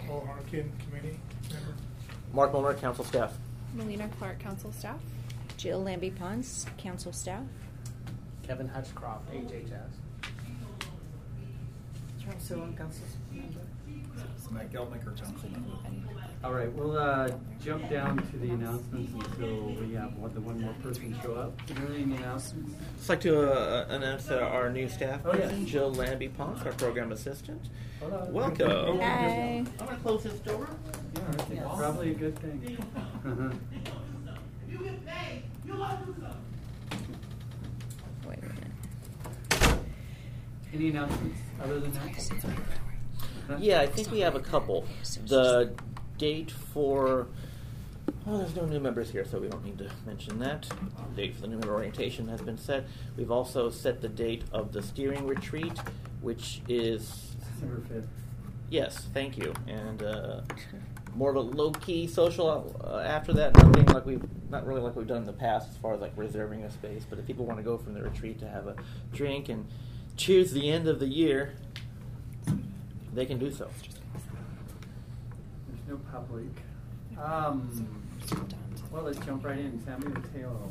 Paul Harkin, committee member. Mark Mulner, council staff. Melina Clark, council staff. Jill Lambie-Pons, council staff. Kevin Hutchcroft, HHS. Charles Sewell, council member. Matt Geldmaker, council member. All right, we'll jump down to the announcements until we have the one more person show up. Is there any announcements? I'd like to announce our new staff person, yes. Jill Lambie-Pons, our program assistant. Hold on. Welcome. Hi. I'm going to close this door. Yeah, I think it's probably a good thing. Wait a minute. Any announcements other than that? Yeah, I think we have a couple. The date for... Oh, there's no new members here, so we don't need to mention that. The date for the new member orientation has been set. We've also set the date of the steering retreat, which is... December 5th. Yes, thank you. And more of a low-key social after that. Not really like we've done in the past as far as like reserving a space. But if people want to go from the retreat to have a drink and cheers the end of the year, they can do so. There's no public. Well, let's jump right in. Sammy Mateo.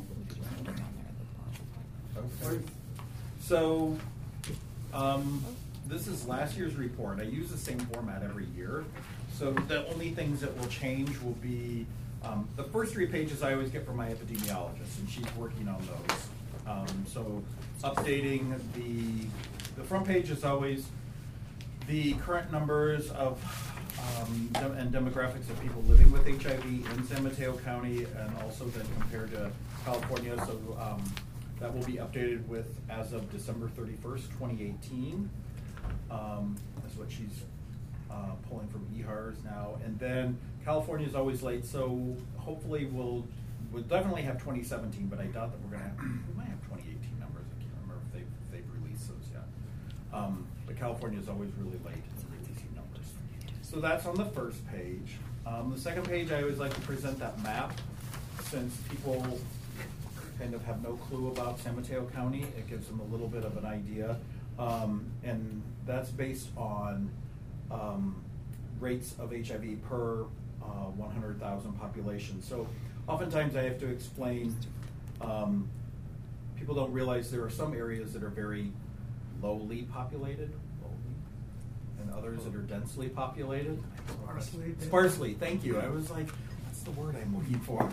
Okay. So, this is last year's report. I use the same format every year. So the only things that will change will be the first 3 pages I always get from my epidemiologist, and she's working on those. So updating the front page is always the current numbers of and demographics of people living with HIV in San Mateo County, and also then compared to California. So that will be updated with as of December 31st, 2018. That's what she's pulling from EHARS now. And then California is always late, so hopefully we'll definitely have 2017, but I doubt that we might have 2018 numbers. I can't remember if they've released those yet. But California is always really late in releasing numbers. So that's on the first page. The second page, I always like to present that map, since people kind of have no clue about San Mateo County. It gives them a little bit of an idea. And that's based on rates of HIV per 100,000 population. So oftentimes I have to explain, people don't realize there are some areas that are very lowly populated, and others that are densely populated. Sparsely, thank you. I was like, that's the word I'm looking for.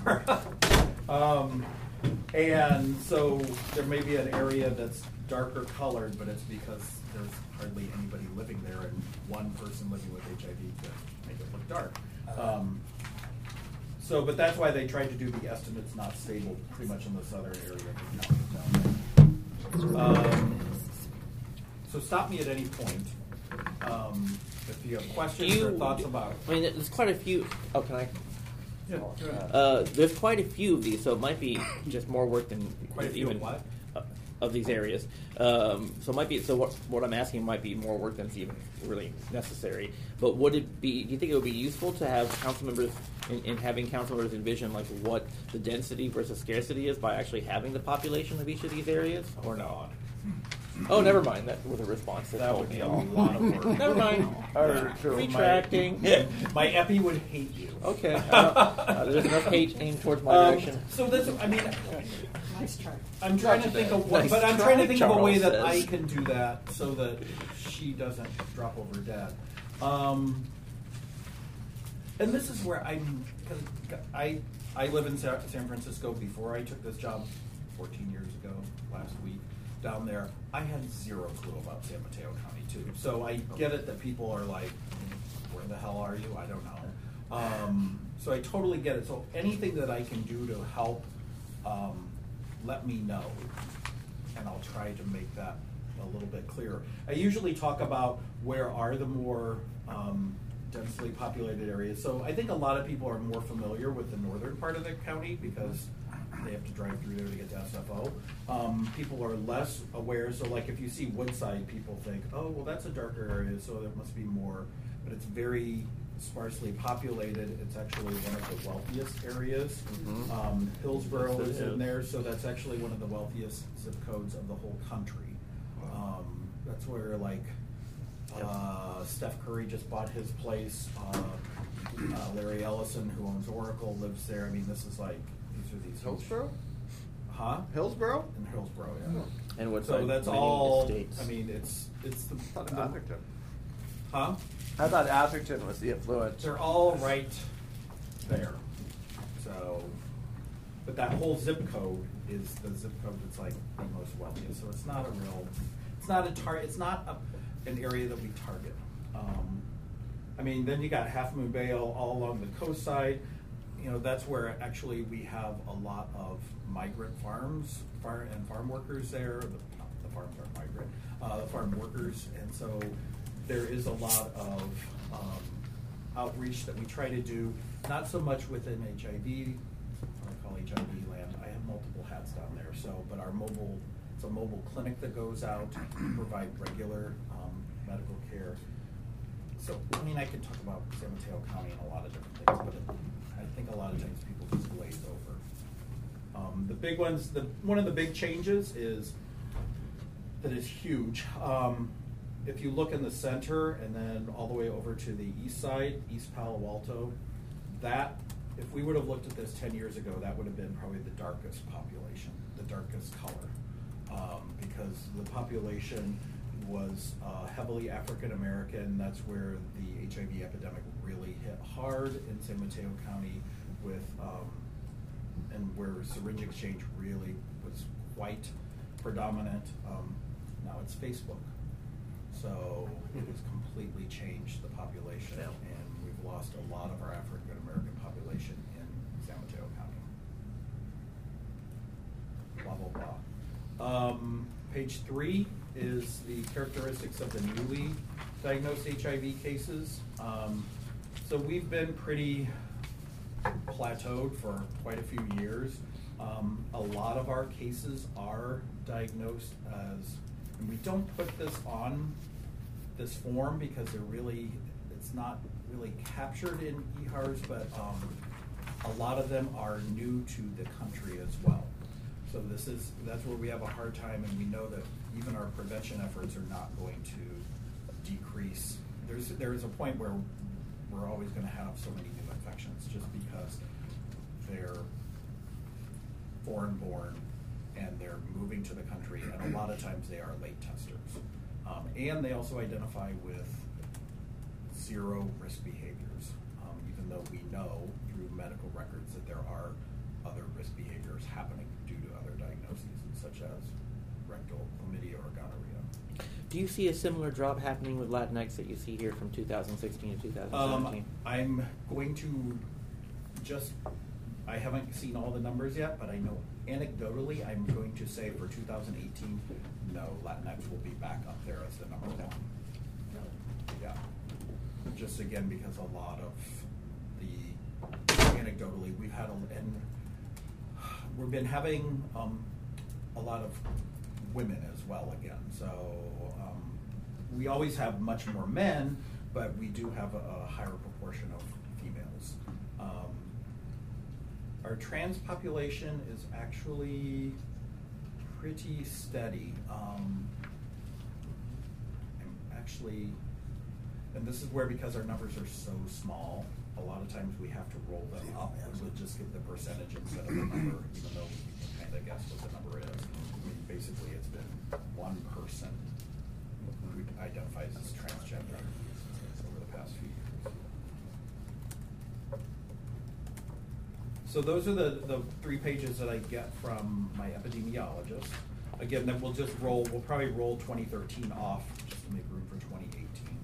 And so there may be an area that's darker colored, but it's because there's hardly anybody living there and one person living with HIV to make it look dark. But that's why they tried to do the estimates not stable pretty much in this other area. So stop me at any point if you have questions or thoughts about. I mean, there's quite a few. Oh, can I? Yeah. There's quite a few of these, so it might be just more work than Quite a few even of what? Of these areas. So it might be. So what I'm asking might be more work than's even really necessary. But would it be? Do you think it would be useful to have council members in having council members envision like what the density versus scarcity is by actually having the population of each of these areas, or no? Oh, never mind. That was a response. That would be a lot of work. Never mind. Retracting. My epi would hate you. Okay. There's enough hate aimed towards my direction. So this, I mean, Nice try. I'm trying to think of what, Nice but I'm try, trying to think of a way that Charles I says. can do that so that she doesn't drop over dead. And this is where because I live in San Francisco. Before I took this job 14 years ago, last week, down there, I had zero clue about San Mateo County too. So I get it that people are like, where the hell are you? I don't know. So I totally get it. So anything that I can do to help, let me know, and I'll try to make that a little bit clearer. I usually talk about where are the more densely populated areas. So I think a lot of people are more familiar with the northern part of the county because they have to drive through there to get to SFO. People are less aware. So like if you see Woodside, people think, oh, well, that's a darker area, so there must be more. But it's very sparsely populated. It's actually one of the wealthiest areas. Mm-hmm. Hillsborough Yes, it is in is. there, so that's actually one of the wealthiest zip codes of the whole country. That's where like Steph Curry just bought his place. Larry Ellison, who owns Oracle, lives there. I mean, this is like, these are these. Hillsborough? Huh? Hillsborough? In Hillsborough, yeah. And what's So like that's many all, estates. I mean, it's I thought the, Atherton. huh? I thought Atherton was the affluent. They're all right there. So, but that whole zip code is the zip code that's like the most wealthiest. So it's not a real, it's not an area that we target. I mean, then you got Half Moon Bay all along the coast side. You know, that's where actually we have a lot of migrant farms, farm workers there. The farms aren't migrant, the farm workers, and so there is a lot of outreach that we try to do. Not so much within HIV, what I call HIV land. I have multiple hats down there. So, but it's a mobile clinic that goes out to provide regular medical care. So, I mean, I could talk about San Mateo County and a lot of different things, but I think a lot of times people just glaze over. The big ones, one of the big changes is that is huge. If you look in the center and then all the way over to the east side, East Palo Alto, that, if we would have looked at this 10 years ago, that would have been probably the darkest population, the darkest color, because the population was heavily African American. That's where the HIV epidemic really hit hard in San Mateo County, with and where syringe exchange really was quite predominant. Now it's Facebook, so it has completely changed the population, Yeah. and we've lost a lot of our African American population in San Mateo County. Blah blah blah. Page 3 is the characteristics of the newly diagnosed HIV cases. So we've been pretty plateaued for quite a few years. A lot of our cases are diagnosed as, and we don't put this on this form because it's not really captured in EHARs, but a lot of them are new to the country as well. So that's where we have a hard time, and we know that even our prevention efforts are not going to decrease. There is a point where we're always going to have so many new infections just because they're foreign-born and they're moving to the country, and a lot of times they are late testers. And they also identify with zero risk behaviors, even though we know through medical records that there are other risk behaviors happening due to other diagnoses, such as rectal chlamydia or gonorrhea. Do you see a similar drop happening with Latinx that you see here from 2016 to 2017? I'm going to I haven't seen all the numbers yet, but I know anecdotally I'm going to say for 2018, no, Latinx will be back up there as the number one. Yeah. Just again, because a lot of anecdotally, we've been having a lot of women as well again. So we always have much more men, but we do have a higher proportion of females. Our trans population is actually pretty steady. And this is where, because our numbers are so small, a lot of times we have to roll them up and we'll just give the percentage instead of the number, even though we can kind of guess what the number is. I mean, basically, it's been one person who identifies as transgender over the past few years. So those are the 3 pages that I get from my epidemiologist. Again, then we'll probably roll 2013 off just to make room for 2018.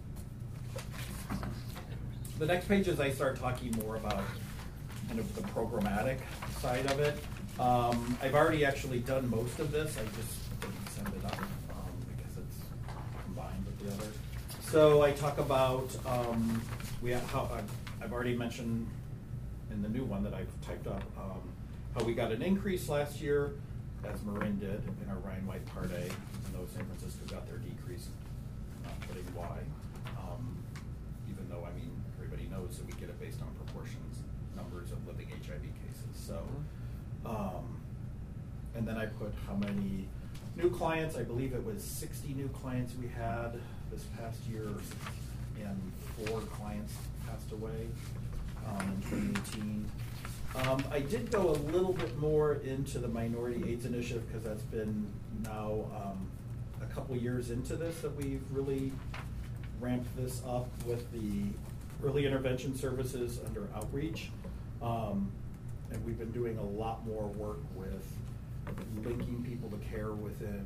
The next page is I start talking more about kind of the programmatic side of it. I've already actually done most of this. I just didn't send it up because it's combined with the other. So I talk about I've already mentioned in the new one that I've typed up how we got an increase last year, as Marin did in our Ryan White Part A, and though San Francisco got their decrease, not putting Y. Even though, I mean, everybody knows that we get it based on proportions, numbers of living HIV cases. So, and then I put how many new clients. I believe it was 60 new clients we had this past year, and 4 clients passed away in 2018. I did go a little bit more into the Minority AIDS Initiative because that's been now a couple years into this that we've really ramped this up with the early intervention services under outreach. And we've been doing a lot more work with linking people to care within,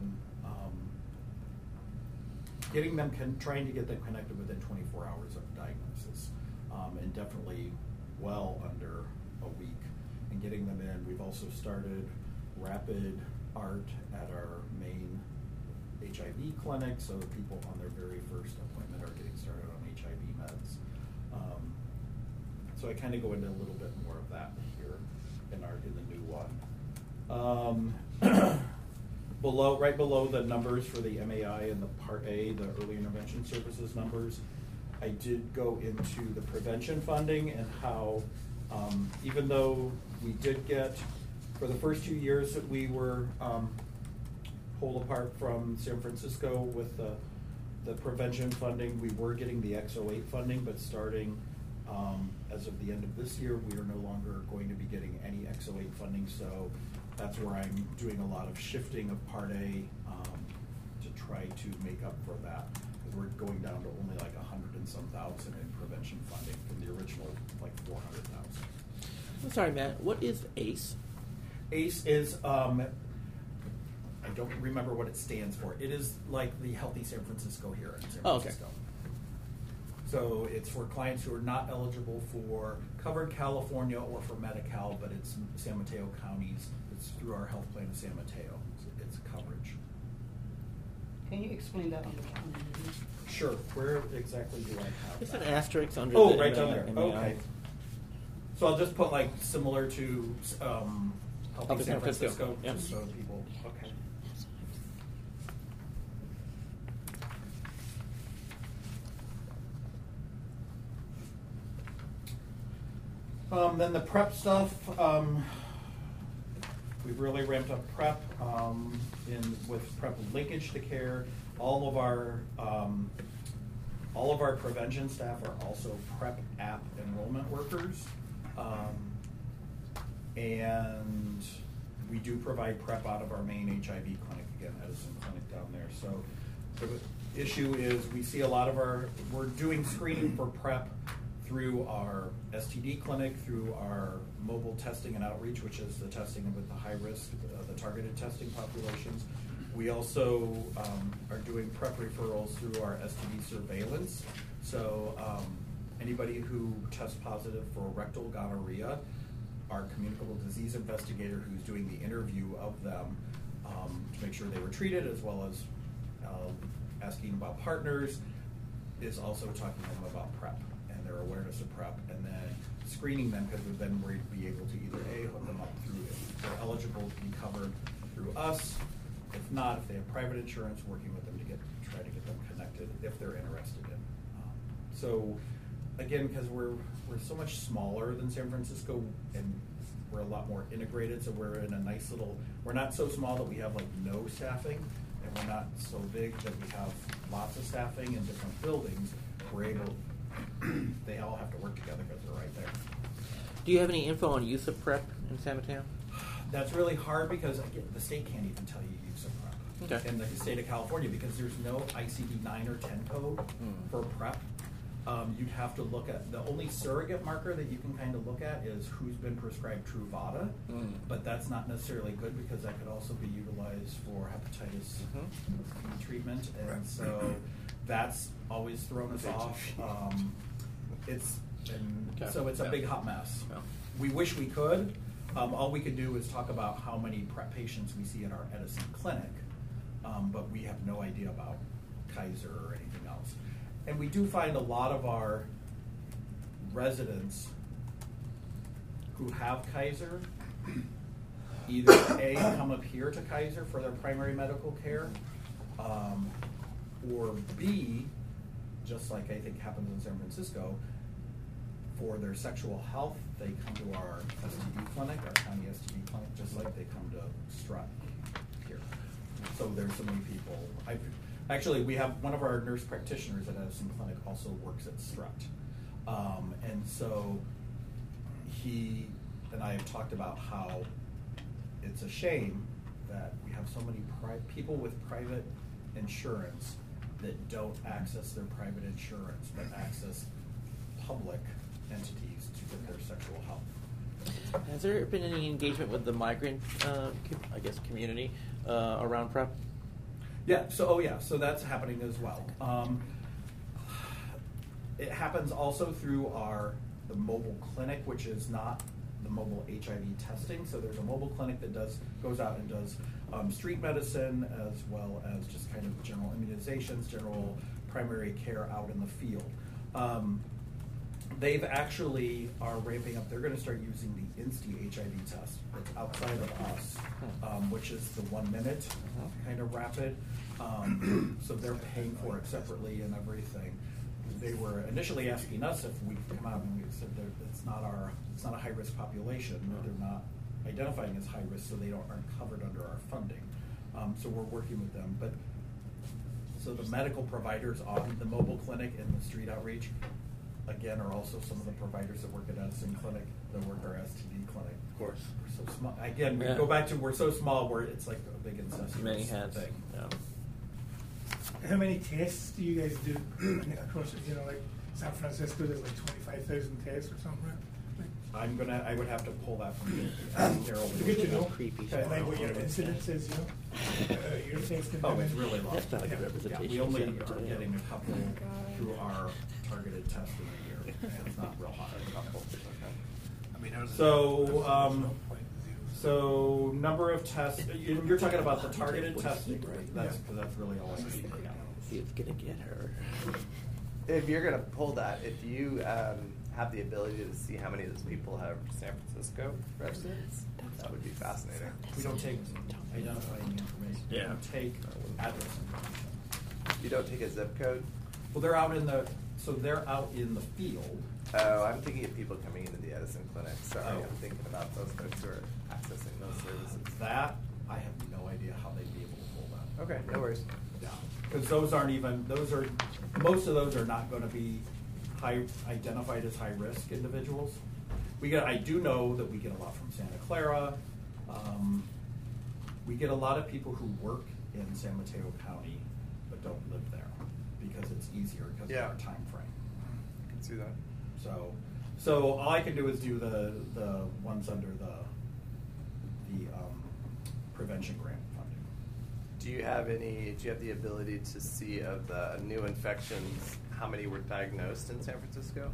getting them, trying to get them connected within 24 hours of diagnosis, and definitely well under a week, and getting them in. We've also started rapid ART at our main HIV clinic, so people on their very first appointment are getting started on HIV meds. So I kind of go into a little bit more of that here in the new one. Right below the numbers for the MAI and the Part A, the early intervention services numbers, I did go into the prevention funding and how, even though we did get, for the first 2 years that we were pulled apart from San Francisco with the prevention funding, we were getting the X08 funding, but starting as of the end of this year, we are no longer going to be getting any X08 funding, so that's where I'm doing a lot of shifting of Part A to try to make up for that. Because we're going down to only like 100 and some thousand in prevention funding from the original like 400,000. I'm sorry, Matt. What is ACE? ACE is, I don't remember what it stands for. It is like the Healthy San Francisco here in San Francisco. Okay. So it's for clients who are not eligible for Covered California or for Medi-Cal, but it's San Mateo counties. It's through our health plan of San Mateo. It's coverage. Can you explain that on the Sure. Where exactly do I have It's that? an asterisk under Oh, the right down MAI. there. Okay. So I'll just put like similar to Healthy San Francisco, Yep. just so people, okay. Then the PrEP stuff, we've really ramped up PrEP with PrEP linkage to care. All of our prevention staff are also PrEP app enrollment workers. And we do provide PrEP out of our main HIV clinic, again, Edison Clinic down there. So the issue is we see a lot of we're doing screening for PrEP through our STD clinic, through our mobile testing and outreach, which is the testing with the high risk, the targeted testing populations. We also are doing PrEP referrals through our STD surveillance. So anybody who tests positive for rectal gonorrhea, our communicable disease investigator who's doing the interview of them to make sure they were treated, as well as asking about partners, is also talking to them about PrEP and their awareness of PrEP, and then screening them, because then we'd be able to either A, hook them up through, if they're eligible to be covered through us. If not, if they have private insurance, working with them to try to get them connected if they're interested in. So again, because we're so much smaller than San Francisco, and we're a lot more integrated, so we're in a nice little, we're not so small that we have like no staffing, and we're not so big that we have lots of staffing in different buildings. We're able, they all have to work together because they're right there. Do you have any info on use of PrEP in San Mateo? That's really hard because again, the state can't even tell you use of PrEP. Okay. In the state of California, because there's no ICD-9 or 10 code for PrEP. You'd have to look at, the only surrogate marker that you can kind of look at is who's been prescribed Truvada, but that's not necessarily good because that could also be utilized for hepatitis B treatment, and so that's always thrown us off. So it's a big hot mess. Yeah. We wish we could. All we could do is talk about how many PrEP patients we see at our Edison clinic, but we have no idea about Kaiser or anything else. And we do find a lot of our residents who have Kaiser either A, come up here to Kaiser for their primary medical care, or B, just like I think happens in San Francisco, for their sexual health, they come to our STD clinic, our county STD clinic, just like they come to Strut here. So there's so many people. Actually, we have one of our nurse practitioners at Edison Clinic also works at Strut. And so he and I have talked about how it's a shame that we have so many people with private insurance that don't access their private insurance, but access public entities to get their sexual health. Has there been any engagement with the migrant, community around PrEP? Yeah. So that's happening as well. It happens also through the mobile clinic, which is not the mobile HIV testing. So there's a mobile clinic that goes out and does street medicine as well as just kind of general immunizations, general primary care out in the field. They've actually are ramping up. They're going to start using the Insti HIV test that's outside of us, which is the 1 minute kind of rapid. So they're paying for it separately and everything. They were initially asking us if we could come out, and we said that it's not a high risk population. They're not identifying as high risk, so they aren't covered under our funding. So we're working with them. But so the medical providers on the mobile clinic and the street outreach, again, are also some of the providers that work at Edison Clinic, that work our STD clinic. Of course. We're so small. Again, we Yeah. go back to we're so small where it's like a big incestuous Many hats. thing. Yeah. How many tests do you guys do across, like San Francisco, there's like 25,000 tests or something, right? I would have to pull that from Daryl. It's good to know. Creepy. And like what your incidence is, your testing. Oh, it's really low. That's not a good Yeah, representation. we only of San are getting a couple God. through our targeted test in a year. It's not real high. I mean, So number of tests, you're talking about the targeted testing, right? That's because that's really all I need. See, it's gonna get her. If you're gonna pull that, if you have the ability to see how many of those people have San Francisco residents, that would be fascinating. We don't take identifying information. We Yeah. don't take address information. You don't take a zip code? Well, they're out in the field. Oh, I'm thinking of people coming into the Edison Clinic. Sorry, Oh. I'm thinking about those folks who are accessing those services. That, I have no idea how they'd be able to pull that. Okay, no worries. Yeah, because most of those are not going to be identified as high risk individuals. I do know that we get a lot from Santa Clara. We get a lot of people who work in San Mateo County but don't live there because it's easier because Yeah. of our time frame. I can see that. So all I can do is do the ones under the prevention grant funding. Do you have the ability to see of the new infections, how many were diagnosed in San Francisco?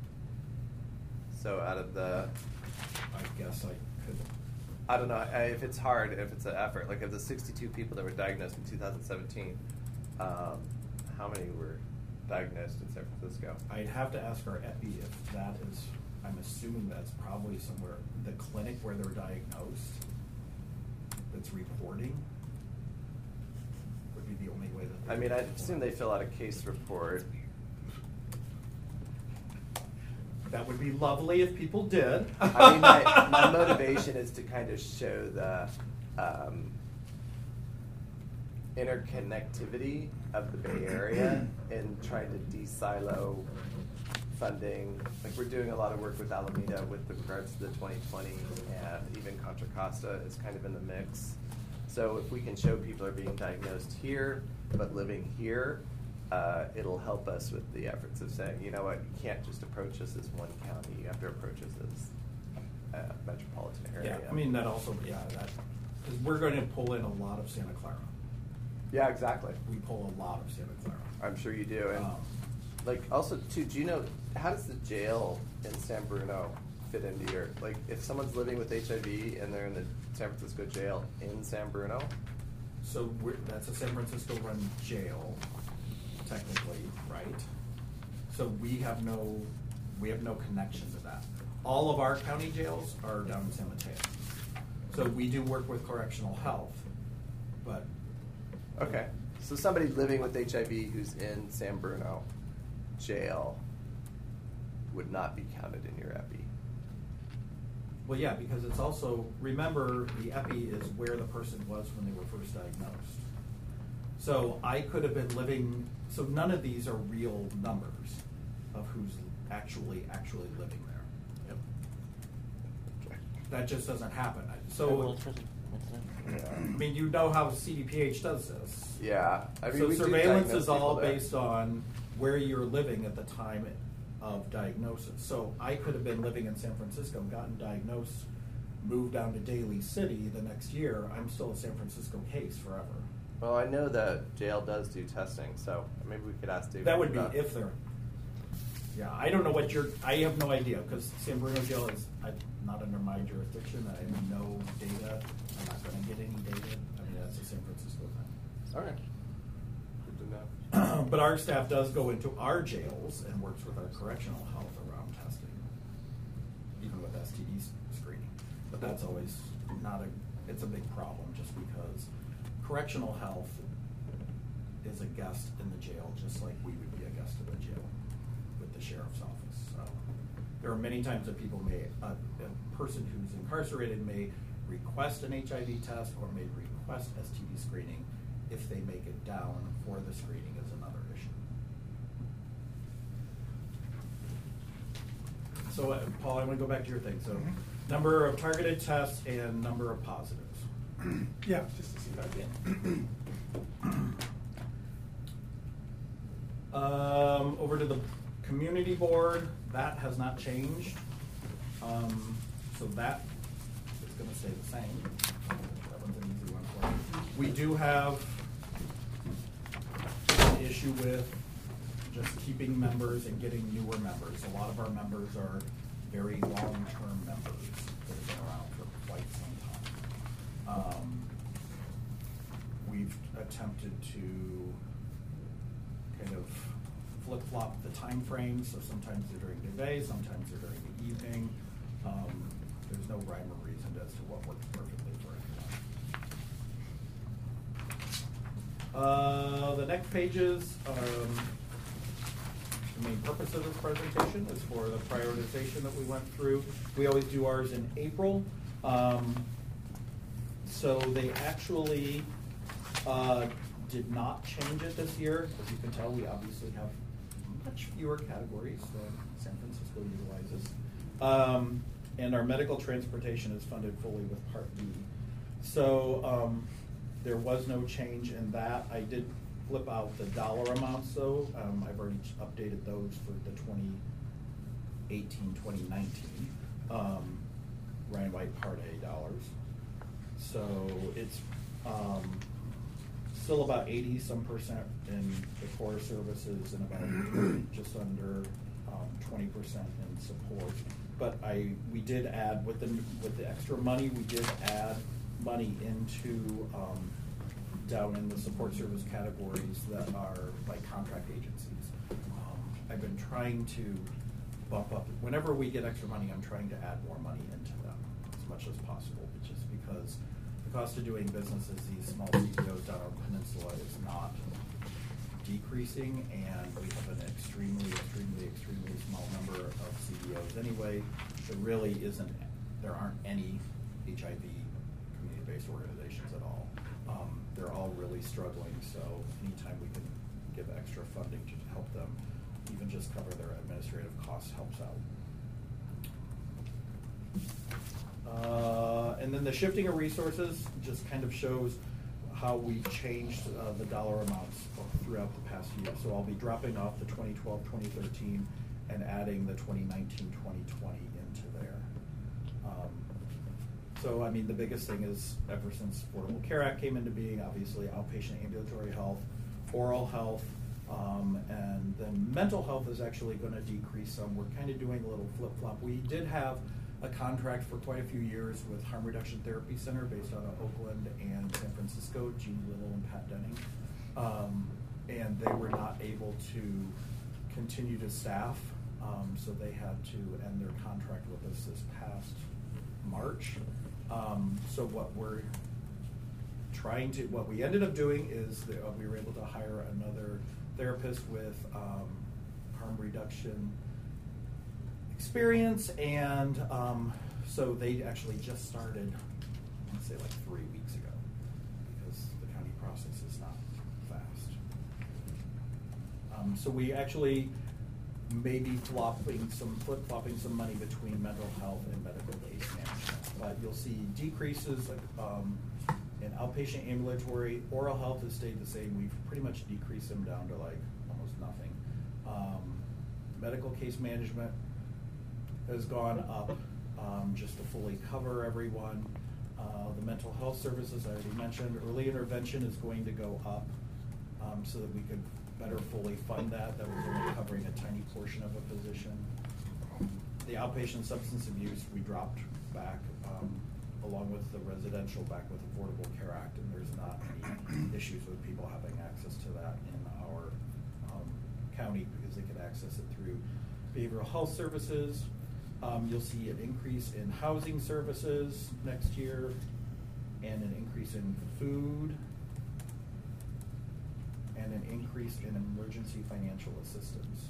So out of the, I guess I could. I don't know if it's hard, if it's an effort, like of the 62 people that were diagnosed in 2017, how many were diagnosed in San Francisco? I'd have to ask our epi if that is. I'm assuming that's probably somewhere the clinic where they're diagnosed. That's reporting. Would be the only way that. I mean, I assume they fill out a case report. That would be lovely if people did. I mean, my motivation is to kind of show the interconnectivity of the Bay Area and trying to de-silo funding. Like we're doing a lot of work with Alameda with regards to the 2020, and even Contra Costa is kind of in the mix. So if we can show people are being diagnosed here but living here, it'll help us with the efforts of saying, you know what, you can't just approach us as one county, you have to approach us as a metropolitan area. Yeah, I mean that also. Because we're going to pull in a lot of Santa Clara. Yeah, exactly. We pull a lot of Santa Clara. I'm sure you do. And like also too, do you know, how does the jail in San Bruno fit into your, like if someone's living with HIV and they're in the San Francisco jail in San Bruno? So that's a San Francisco run jail, technically, right? So we have no connection to that. All of our county jails are down in San Mateo. So we do work with correctional health, but. Okay. So somebody living with HIV who's in San Bruno jail would not be counted in your epi. Well, yeah, because it's also, remember, the epi is where the person was when they were first diagnosed. So I could have been living, so none of these are real numbers of who's actually living there. That just doesn't happen. So, I mean, you know how CDPH does this. Yeah. I mean, So we do surveillance diagnose is all people there. based on where you're living at the time of diagnosis. So I could have been living in San Francisco, gotten diagnosed, moved down to Daly City the next year. I'm still a San Francisco case forever. Well, I know that jail does do testing, so maybe we could ask David. That would be about- if they're. Yeah, I don't know what I have no idea because San Bruno Jail is not under my jurisdiction. I have no data. I'm not going to get any data. I mean, that's a San Francisco thing. All right. Good to know. But our staff does go into our jails and works with our correctional health around testing, even with STD screening. But that's always it's a big problem just because correctional health is a guest in the jail just like we would be a guest in the jail with the sheriff's office. So there are many times that people a person who's incarcerated may request an HIV test or may request STD screening. If they make it down for the screening is another issue. So Paul, I want to go back to your thing. So number of targeted tests and number of positives. Yeah, just to see that again. Over to the community board, that has not changed. So that is going to stay the same. That one's an easy one for me. We do have an issue with just keeping members and getting newer members. A lot of our members are very long-term members that have been around for quite some time. We've attempted to kind of flip-flop the time frames, so sometimes they're during the day, sometimes they're during the evening. There's no rhyme or reason as to what works perfectly for everyone. The next pages, the main purpose of this presentation is for the prioritization that we went through. We always do ours in April. So they actually did not change it this year. As you can tell, we obviously have much fewer categories than San Francisco utilizes. And our medical transportation is funded fully with Part B. So there was no change in that. I did flip out the dollar amounts though. I've already updated those for the 2018-2019 Ryan White Part A dollars. So it's still about 80% in the core services and about just under 20% in support. But we did add with the extra money, we did add money into down in the support service categories that are like contract agencies. I've been trying to bump up whenever we get extra money. I'm trying to add more money into them as much as possible, just because the cost of doing business as these small CDOs down our peninsula is not decreasing, and we have an extremely small number of CDOs anyway. There aren't any HIV community-based organizations at all. They're all really struggling, so anytime we can give extra funding to help them, even just cover their administrative costs, helps out. And then the shifting of resources just kind of shows how we've changed the dollar amounts throughout the past year. So I'll be dropping off the 2012-2013 and adding the 2019-2020 into there. So I mean, the biggest thing is ever since Affordable Care Act came into being, obviously outpatient ambulatory health, oral health, and then mental health is actually going to decrease some. We're kind of doing a little flip-flop. We did have a contract for quite a few years with Harm Reduction Therapy Center based out of Oakland and San Francisco, Gene Little and Pat Denning. And they were not able to continue to staff, so they had to end their contract with us this past March. So what we ended up doing is that we were able to hire another therapist with harm reduction experience, and so they actually just started, I want to say like 3 weeks ago, because the county process is not So we actually may be flip-flopping some money between mental health and medical case management. But you'll see decreases in outpatient ambulatory. Oral health has stayed the same. We've pretty much decreased them down to like almost nothing. Medical case management has gone up just to fully cover everyone. The mental health services I already mentioned. Early intervention is going to go up so that we could better fully fund that. That was only covering a tiny portion of a position. The outpatient substance abuse we dropped back along with the residential back with Affordable Care Act, and there's not any issues with people having access to that in our county because they could access it through behavioral health services. You'll see an increase in housing services next year and an increase in food and an increase in emergency financial assistance.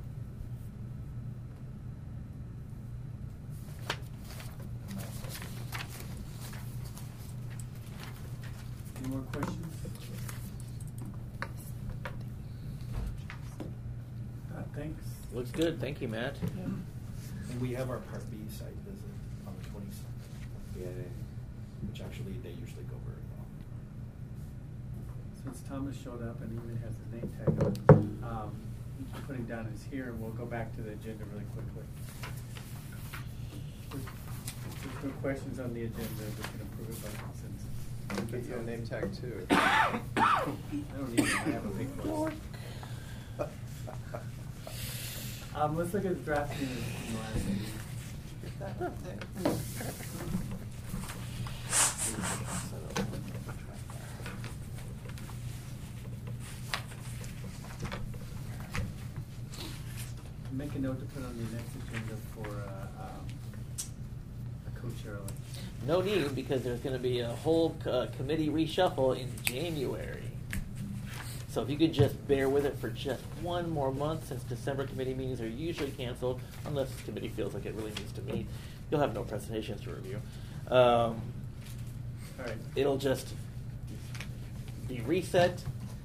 Any more questions? Thanks. Looks good. Thank you, Matt. And we have our Part B site visit on the 22nd. Yay. Which actually they usually go very well. Since Thomas showed up and even has his name tag on, putting down his here, and we'll go back to the agenda really quickly. There's no questions on the agenda. We can approve it by consensus. I'll get you a name tag too. I don't need it. I have a big one. Let's look at the draft minutes from the last meeting. Make a note to put on the next agenda for a co-chair election. No need, because there's going to be a whole committee reshuffle in January. So if you could just bear with it for just one more month, since December committee meetings are usually canceled, unless the committee feels like it really needs to meet, you'll have no presentations to review. All right. It'll just be reset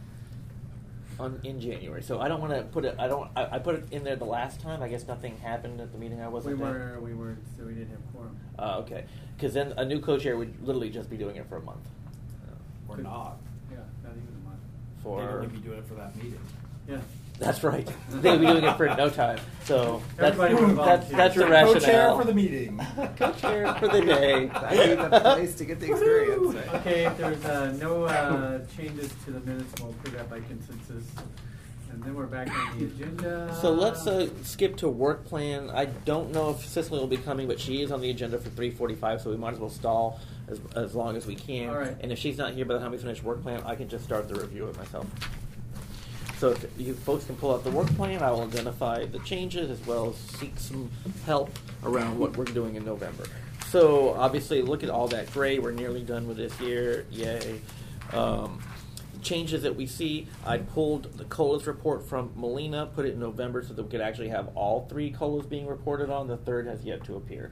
in January. So I don't want to put it. I put it in there the last time. I guess nothing happened at the meeting. I wasn't there. We weren't, so we didn't have quorum. Okay. Because then a new co-chair would literally just be doing it for a month. Or not. Yeah, not even a month. For They'd only be doing it for that meeting. Yeah. That's right. They'd be doing it for no time. So Everybody would volunteer. that's the rationale. Co-chair for the meeting. Co-chair for the day. I need the place to get the experience. Right? Okay, if there's no changes to the minutes, we'll approve that by consensus. And then we're back on the agenda. So let's skip to work plan. I don't know if Cicely will be coming, but she is on the agenda for 3:45, so we might as well stall as long as we can. All right. And if she's not here by the time we finish work plan, I can just start the review of myself. So if you folks can pull out the work plan, I will identify the changes as well as seek some help around what we're doing in November. So obviously, look at all that gray. We're nearly done with this year. Yay. Changes that we see, I pulled the COLAs report from Molina, put it in November so that we could actually have all 3 COLAs being reported on. The third has yet to appear.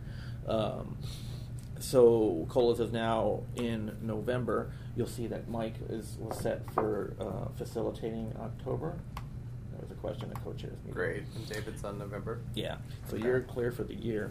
So COLAs is now in November. You'll see that Mike was set for facilitating October. There was a question at co-chairs meeting. Great. And David's on November. Yeah, so you're clear for the year.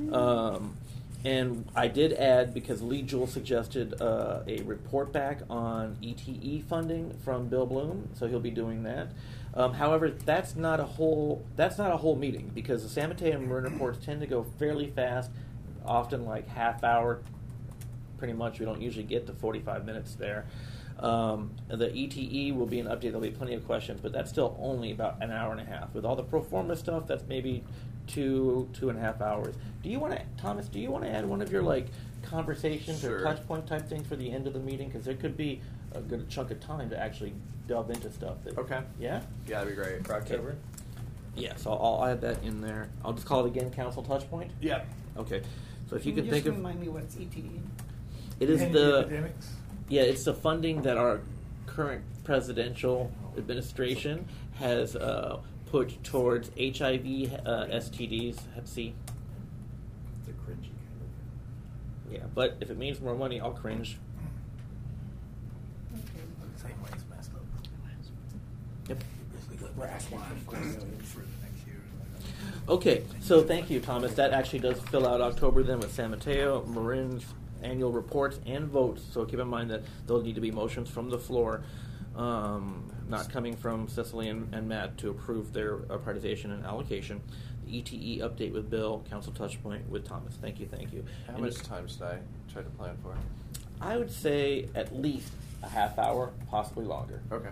And I did add, because Lee Jewell suggested a report back on ETE funding from Bill Bloom, so he'll be doing that. However, that's not a whole meeting, because the San Mateo and Marin reports tend to go fairly fast, often like half hour. Pretty much, we don't usually get to 45 minutes there. The ETE will be an update. There'll be plenty of questions, but that's still only about an hour and a half. With all the pro forma stuff, that's maybe 2.5 hours. Do you want to, Thomas? Do you want to add one of your conversations Sure. or touch point type things for the end of the meeting? Because there could be a good chunk of time to actually delve into stuff. Okay. Yeah. Yeah, that'd be great. For October. Yeah. So I'll add that in there. I'll just call it again, council touch point. Yeah. Okay. So if you Can could think just of, remind me what's ETE? it is Any the academics? Yeah, it's the funding that our current presidential administration has put towards HIV, STDs, Hep C. It's a cringy kind of. Yeah, but if it means more money, I'll cringe. Yep. brass one for the next year. Okay, so thank you, Thomas. That actually does fill out October then with San Mateo, Marin's annual reports and votes. So keep in mind that there'll need to be motions from the floor, not coming from Cecily and Matt to approve their prioritization and allocation. The ETE update with Bill, council touch point with Thomas. Thank you, thank you. How And much time should I try to plan for? I would say at least a half hour, possibly longer. Okay.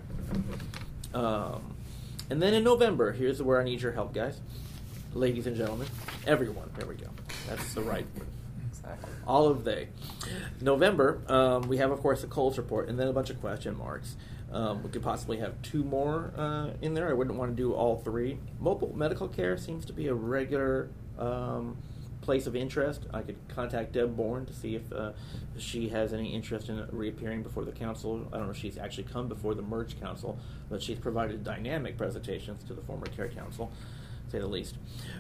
And then in November, here's where I need your help, guys. Ladies and gentlemen, everyone, there we go. That's the right word. Exactly. All of they. November, we have, of course, the Coles report and then a bunch of question marks. We could possibly have 2 more in there. I wouldn't want to do all 3. Mobile medical care seems to be a regular place of interest. I could contact Deb Bourne to see if she has any interest in reappearing before the council. I don't know if she's actually come before the merged council, but she's provided dynamic presentations to the former care council, to say the least.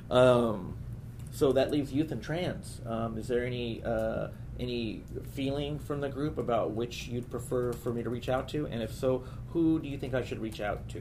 So that leaves youth and trans. Is there any feeling from the group about which you'd prefer for me to reach out to? And if so, who do you think I should reach out to?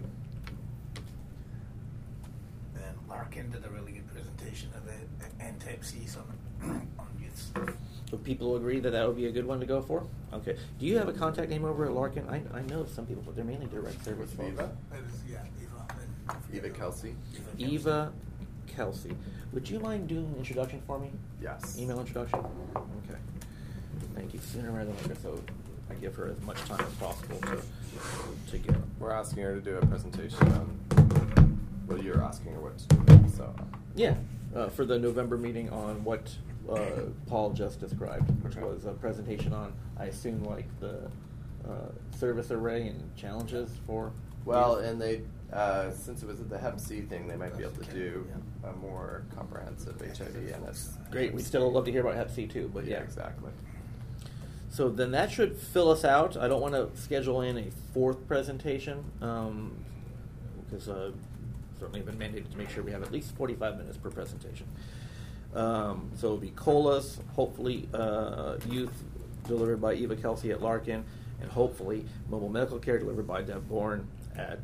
And Larkin did a really good presentation of it, and Type C on youth stuff. Would people agree that that would be a good one to go for? Okay. Do you have a contact name over at Larkin? I know some people, but they're mainly direct service folks. Eva? That is, yeah, Eva Kelsey? Eva Kelsey. Would you mind doing an introduction for me? Yes. Email introduction? Okay. Thank you. Sooner rather than later, so I give her as much time as possible to get. We're asking her to do a presentation on, well, you're asking her what to do, so. Yeah, for the November meeting on what Paul just described, which Okay. was a presentation on, I assume, like the service array and challenges for. Well, youth. and they, since it was at the Hep C thing, they might be able to do a more comprehensive HIV and it's Great. We'd still love to hear about Hep C too, but yeah. exactly. So then that should fill us out. I don't want to schedule in a 4th presentation because certainly been mandated to make sure we have at least 45 minutes per presentation. So it'll be COLAs, hopefully youth delivered by Eva Kelsey at Larkin, and hopefully mobile medical care delivered by Deb Bourne at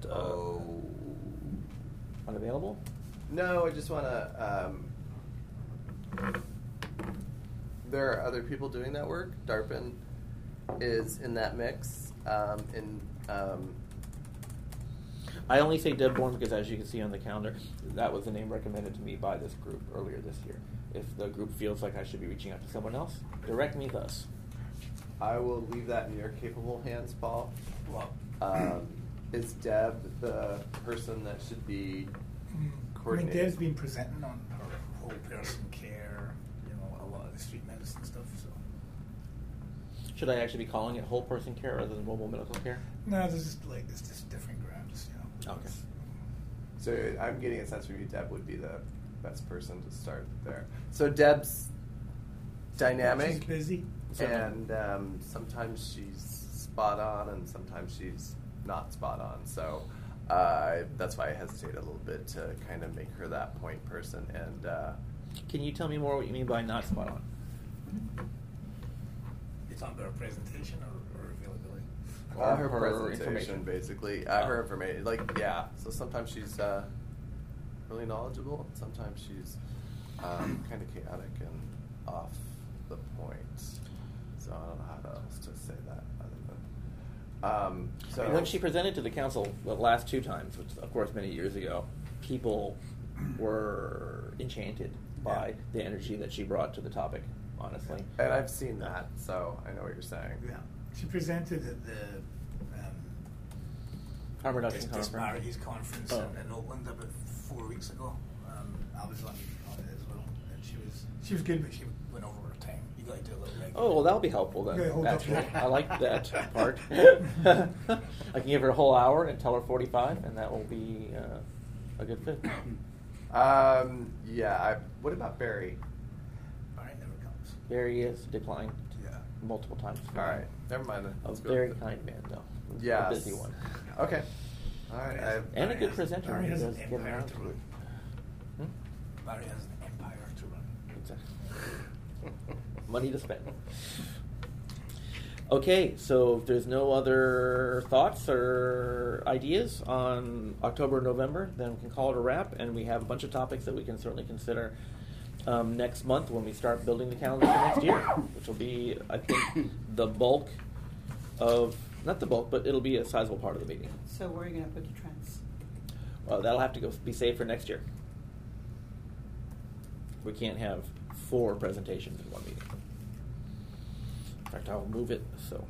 Unavailable? No, I just want to. There are other people doing that work. DARPin is in that mix. I only say Deb Bourne because, as you can see on the calendar, that was the name recommended to me by this group earlier this year. If the group feels like I should be reaching out to someone else, direct me thus. I will leave that in your capable hands, Paul. Well, Is Deb the person that should be I mean, coordinating? Deb's been presenting on her whole person care, a lot of the street medicine stuff, so. Should I actually be calling it whole person care rather than mobile medical care? No, it's just different grams, Okay. So I'm getting a sense from you, Deb would be the best person to start there. So Deb's dynamic. She's busy. And sometimes she's spot on, and sometimes she's not spot on. So that's why I hesitate a little bit to kind of make her that point person. And Can you tell me more what you mean by not spot on? It's on their presentation or availability. her Her presentation, information. basically, her information. So sometimes she's really knowledgeable, and sometimes she's kind of chaotic and off the point. So I don't know how else to say that other than. So When she presented to the council the last 2 times, which of course many years ago, people were enchanted by the energy that she brought to the topic, honestly. and I've seen that, so I know what you're saying. Yeah. She presented at the Harm reduction conference. Disparities Conference Oh. in Oakland about 4 weeks ago. I was on it as well, and she was good, but she went over her time. You got to do a little bit. Oh, well, that'll be helpful then. Yeah, hold up. Naturally. I like that part. I can give her a whole hour and tell her 45, and that will be a good fit. What about Barry? All right, never comes. Barry is declined Yeah. multiple times. All right, never mind. A Let's go very with it. kind man, though. Yes. A busy one. Okay. All right. And a good presenter. Barry He has does an get empire around to to run. it. Hmm? Larry has an empire to run. Exactly. Money to spend. Okay, so if there's no other thoughts or ideas on October, November, then we can call it a wrap, and we have a bunch of topics that we can certainly consider next month when we start building the calendar for next year, which will be, I think, the bulk of, not the bulk, but it'll be a sizable part of the meeting. So where are you gonna put the trends? Well, that'll have to go be saved for next year. We can't have 4 presentations in one meeting. In fact, I'll move it so.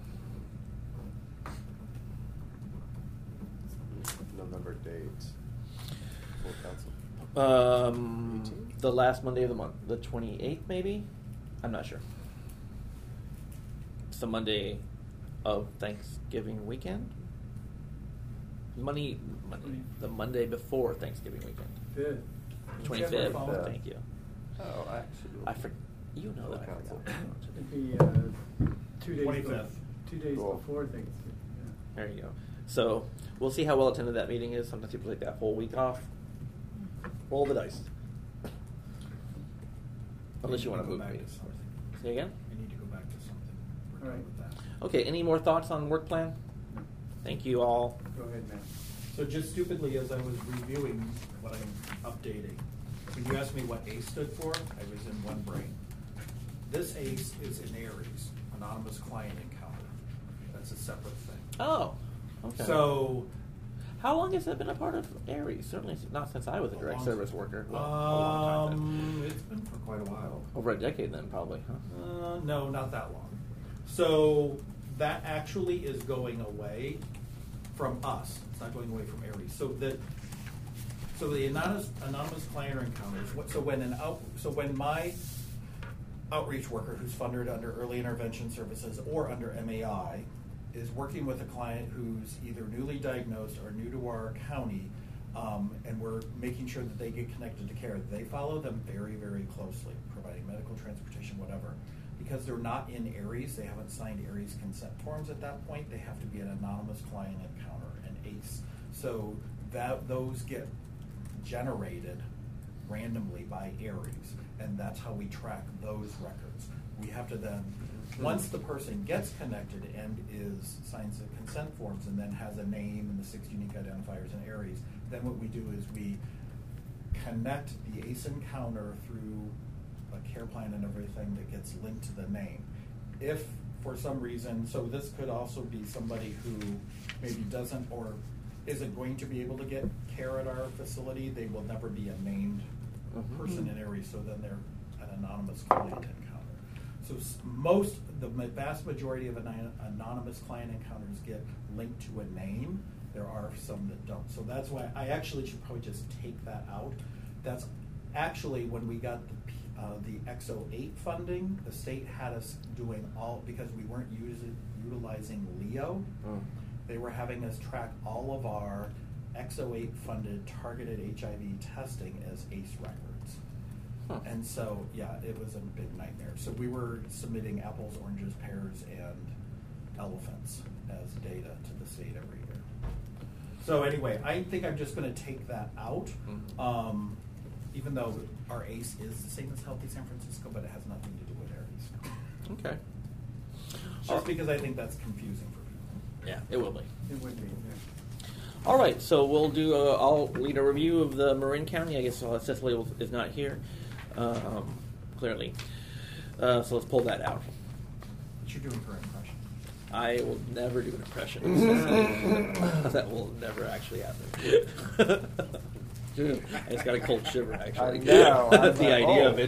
November date. Full council. The last Monday of the month, the 28th, maybe. I'm not sure. It's the Monday of Thanksgiving weekend. Monday, the Monday before Thanksgiving weekend. Good. 25th. Whichever Thank you. Oh, actually. I forgot. You know that. I Council. forgot. It'd be 2 days. 25th. 2 days Cool. before Thanksgiving. Yeah. There you go. So we'll see how well attended that meeting is. Sometimes people take that whole week off. Roll the dice. Unless you want to Go move back to meetings. something. Say again? I need to go back to something. We're done Alright. with that. Okay, any more thoughts on work plan? No. Thank you all. Go ahead, Matt. So just stupidly, as I was reviewing what I'm updating, when you asked me what ACE stood for, I was in one brain. This ACE is in Aries, Anonymous Client Encounter. That's a separate thing. Oh, okay. So, how long has that been a part of Aries? Certainly not since I was a direct service worker. Well, a long time then. it's been for quite a while. Over a decade then, probably, huh? No, not that long. So that actually is going away from us. It's not going away from Aries. So the anonymous client encounters. So when my outreach worker, who's funded under Early Intervention Services or under MAI, is working with a client who's either newly diagnosed or new to our county, and we're making sure that they get connected to care, they follow them very, very closely, providing medical transportation, whatever. Because they're not in Aries, they haven't signed Aries consent forms at that point, they have to be an anonymous client encounter, an ACE. So those get generated randomly by Aries, and that's how we track those records. We have to then, once the person gets connected and signs the consent forms and then has a name and the 6 unique identifiers in Aries, then what we do is we connect the ACE encounter through a care plan and everything that gets linked to the name. If for some reason, so this could also be somebody who maybe doesn't or isn't going to be able to get care at our facility, they will never be a named person in Aries, so then they're an anonymous client encounter. So the vast majority of anonymous client encounters get linked to a name. There are some that don't. So that's why I actually should probably just take that out. That's actually when we got the XO8 funding, the state had us doing because we weren't utilizing Leo, they were having us track all of our XO8 funded targeted HIV testing as ACE records. Huh. And so, yeah, it was a big nightmare. So we were submitting apples, oranges, pears, and elephants as data to the state every year. So anyway, I think I'm just going to take that out, even though our ACE is the same as Healthy San Francisco, but it has nothing to do with Aries. Okay. Just because I think that's confusing for people. Yeah, it will be. It would be. Yeah. All right, so we'll do. I'll lead a review of the Marin County. I guess Cecily is not here, clearly. So let's pull that out. What you doing for impression? I will never do an impression. That will never actually happen. I just got a cold shiver, actually. I know. That's the idea of Oh.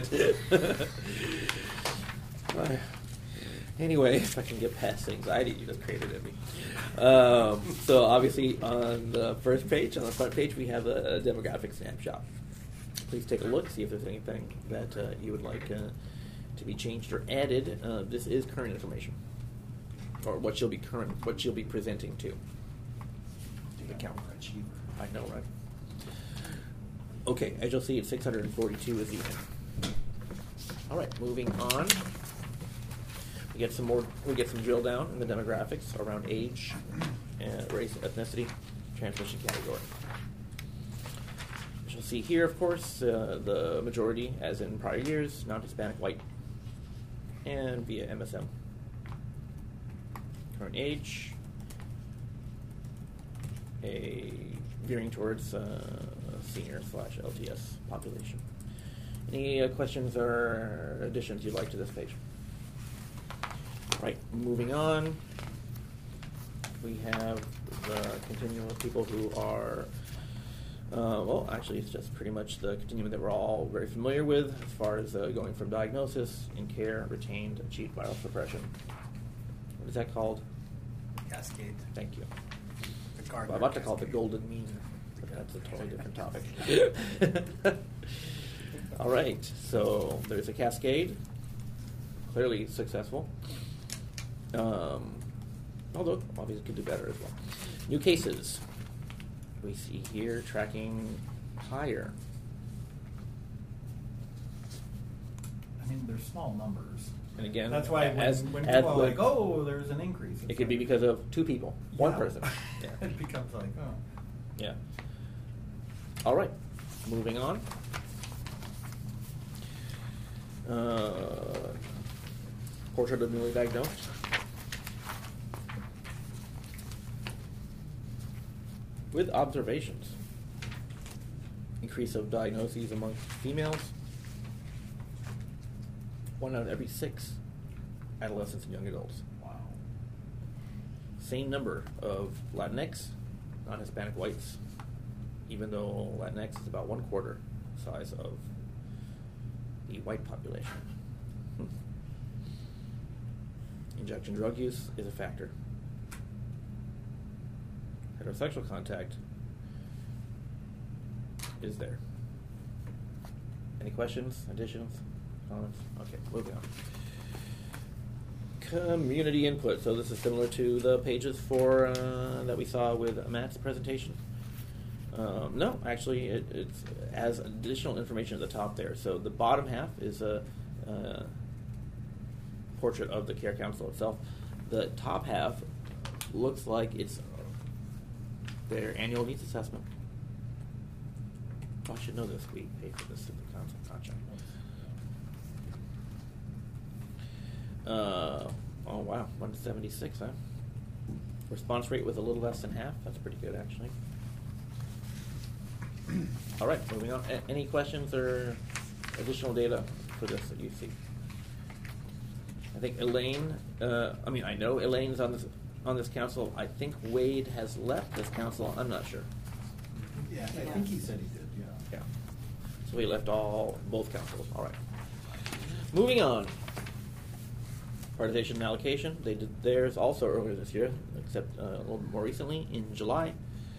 it. Anyway, if I can get past the anxiety you just created in me. So obviously on the first page, on the front page, we have a demographic snapshot. Please take a look, see if there's anything that you would like to be changed or added. This is current information, or what you'll be presenting to the county. I know, right? Okay, as you'll see, 642 is even. All right, moving on. We get some drill down in the demographics around age, race, ethnicity, transmission category. As you'll see here, of course, the majority, as in prior years, non-Hispanic, white, and via MSM. current age, a veering towards senior / LTS population. Any questions or additions you'd like to this page? Right, moving on. We have the continuum of people who are, well, actually, it's just pretty much the continuum that we're all very familiar with as far as going from diagnosis, in care, retained, achieved viral suppression. What is that called? Cascade. Thank you. The Well, Gardner I'm about to call it the Cascade. golden mean, but that's a totally different topic. All right, so there's a cascade, clearly successful. Although obviously could do better as well. New cases we see here tracking higher. I mean, they're small numbers. And again, That's why when people are like, oh, there's an increase. it it's could be like, because of two people, one yeah. person. Yeah. It becomes like, oh. Yeah. All right, moving on. Portrait of newly diagnosed. With observations. Increase of diagnoses among females. 1 out of every 6 adolescents and young adults. Wow. Same number of Latinx, non-Hispanic whites, even though Latinx is about 1/4 size of the white population. Injection drug use is a factor. Heterosexual contact is there. Any questions, additions, comments? Okay, moving on. Community input. So this is similar to the pages for that we saw with Matt's presentation. No, actually, it's has additional information at the top there. So the bottom half is a portrait of the Care Council itself. The top half looks like it's their annual needs assessment. I should know this. We pay for this through the council contract. Oh wow, 176, huh? Response rate was a little less than half. That's pretty good, actually. All right, moving on. Any questions or additional data for this that you see? I think Elaine. I know Elaine's on this council. I think Wade has left this council. I'm not sure. Yeah, I think he said he did, yeah. Yeah. So we left both councils. All right. Moving on. Prioritization and allocation. They did theirs also earlier this year, except a little bit more recently in July.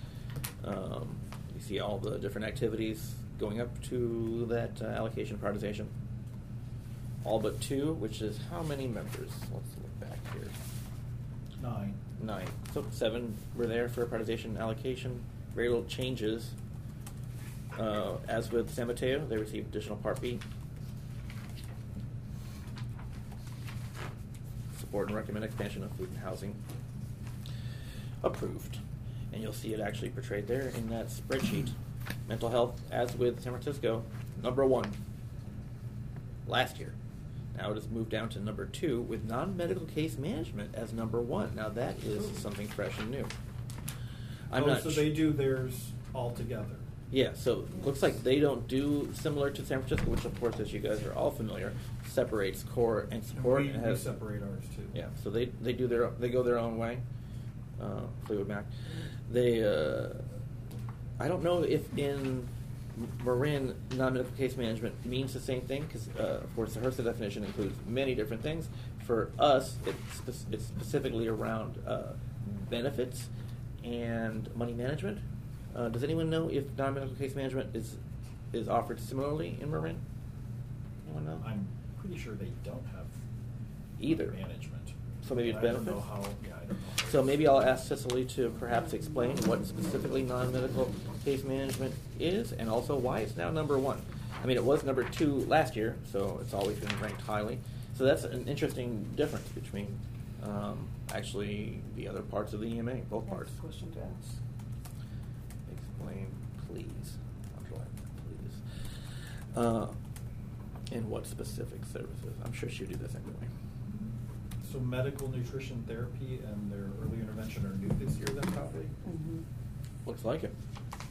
You see all the different activities going up to that allocation prioritization. All but 2, which is how many members? Let's look back here. 9. So 7 were there for prioritization and allocation. Very little changes. As with San Mateo, they received additional Part B. Support and recommend expansion of food and housing. Approved. And you'll see it actually portrayed there in that spreadsheet. Mental health, as with San Francisco, number 1 last year. Now it has moved down to number 2 with non-medical case management as number 1. Now that is something fresh and new. So they do theirs all together. Yeah, so it looks like they don't do similar to San Francisco, which of course, as you guys are all familiar, separates core and support. And we separate ours too. Yeah, so they go their own way. Fleetwood Mac. They I don't know if in Marin non-medical case management means the same thing because of course the HRSA definition includes many different things. For us, it's specifically around benefits and money management. Does anyone know if non-medical case management is offered similarly in Marin? Anyone know? I'm pretty sure they don't have Either. management. So maybe it's I don't benefits? know how. Yeah, I don't know. So maybe I'll ask Cicely to perhaps explain what specifically non-medical case management is and also why it's now number 1. I mean, it was number 2 last year, so it's always been ranked highly. So that's an interesting difference between actually the other parts of the EMA, both parts. Question to ask. Explain, please. Please. And what specific services? I'm sure she'll do this anyway. So medical nutrition therapy and their early intervention are new this year then probably? Mhm. Looks like it.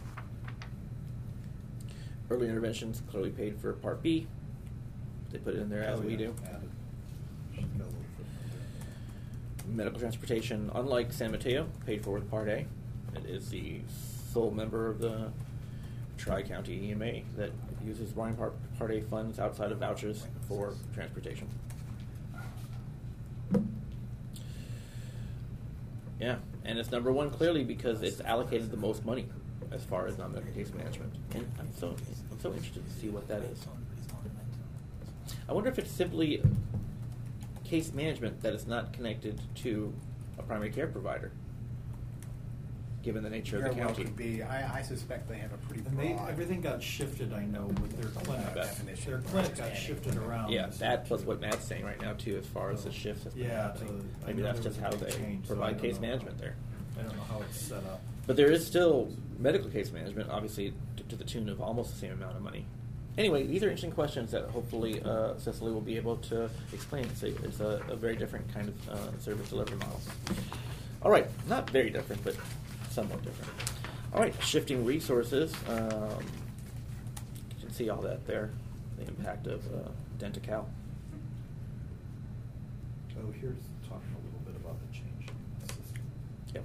Early interventions clearly paid for Part B. They put it in there as Oh, we yeah, do. added. Should go a little further. Medical transportation, unlike San Mateo, paid for with Part A. It is the sole member of the Tri-County EMA that uses Ryan Part A funds outside of vouchers for transportation. Yeah, and it's number one clearly because it's allocated the most money as far as non-medical case management. And I'm so interested to see what that is. I wonder if it's simply case management that is not connected to a primary care provider, given the nature of the Very well county. could be. I suspect they have a pretty And broad. everything got shifted, I know, with their clinic. definition Their of clinic got understanding. shifted around. Yeah, that plus what Matt's saying right now too, as far as the shifts that's been Yeah, happening. I Maybe know that's there just was how a big they change, so I provide don't case know. management there. I don't know how it's set up. But there is still medical case management, obviously, to the tune of almost the same amount of money. Anyway, these are interesting questions that hopefully Cecily will be able to explain. It's a very different kind of service delivery model. All right, not very different, but somewhat different. All right, shifting resources. You can see all that there, the impact of Denti-Cal. Oh, here's talking a little bit about the change in the system. Yep.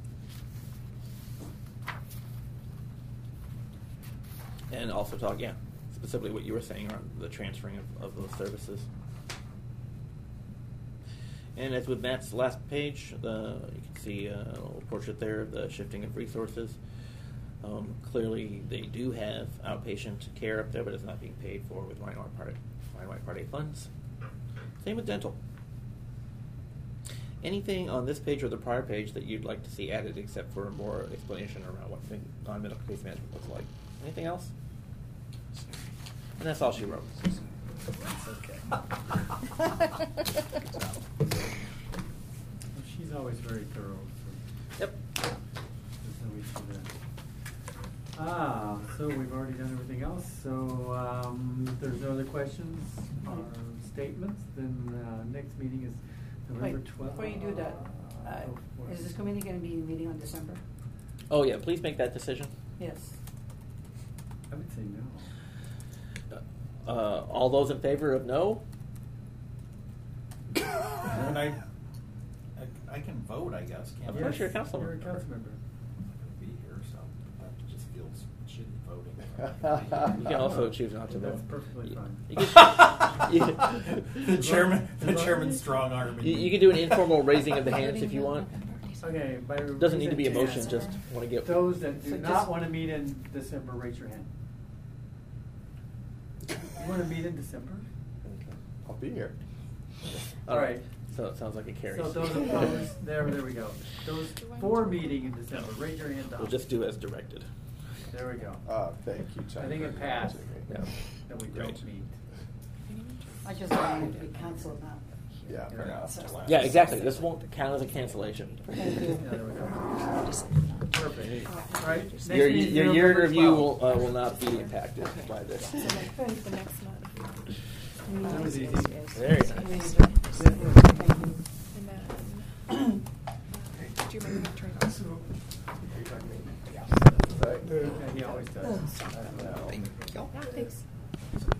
And also talk, specifically what you were saying around the transferring of those services. And as with Matt's last page, you can see a little portrait there of the shifting of resources. Clearly, they do have outpatient care up there, but it's not being paid for with Ryan White Part A funds. Same with dental. Anything on this page or the prior page that you'd like to see added, except for more explanation around what non-medical case management looks like? Anything else? And that's all she wrote. Well, she's always very thorough. So Yep. there's no issue there. So we've already done everything else. So if there's no other questions or statements, then next meeting is November 12th. Before you do that, is this committee going to be meeting on December? Oh yeah, please make that decision. Yes. I would say no. All those in favor of no? And I can vote, I guess, can't Of I? course, you're a council You're a member. council member. Be here, so that just feels shitty voting. You can also choose not to That's vote. perfectly fine. You can, The chairman's strong arm. you can do an informal raising of the hands if you want. Okay, by Doesn't need to be a motion, reason- just want to get. Those that do So not just- want to meet in December, raise your hand. You want to meet in December? I'll be here. All right. Alright. So it sounds like it carries. So those opposed, there we go. Those for meeting in December, raise your hand up. We'll just do as directed. There we go. Thank you, Chuck. I think it passed. Yeah. Then we Great. don't meet. I just wanted to be canceled now. Yeah, fair enough. Yeah, exactly. This won't count as a cancellation. Thank you. Yeah, there we go. Perfect. All right. next Your meeting's year in November review 12th. will not be impacted by this. So like the next month. That was easy. Very nice.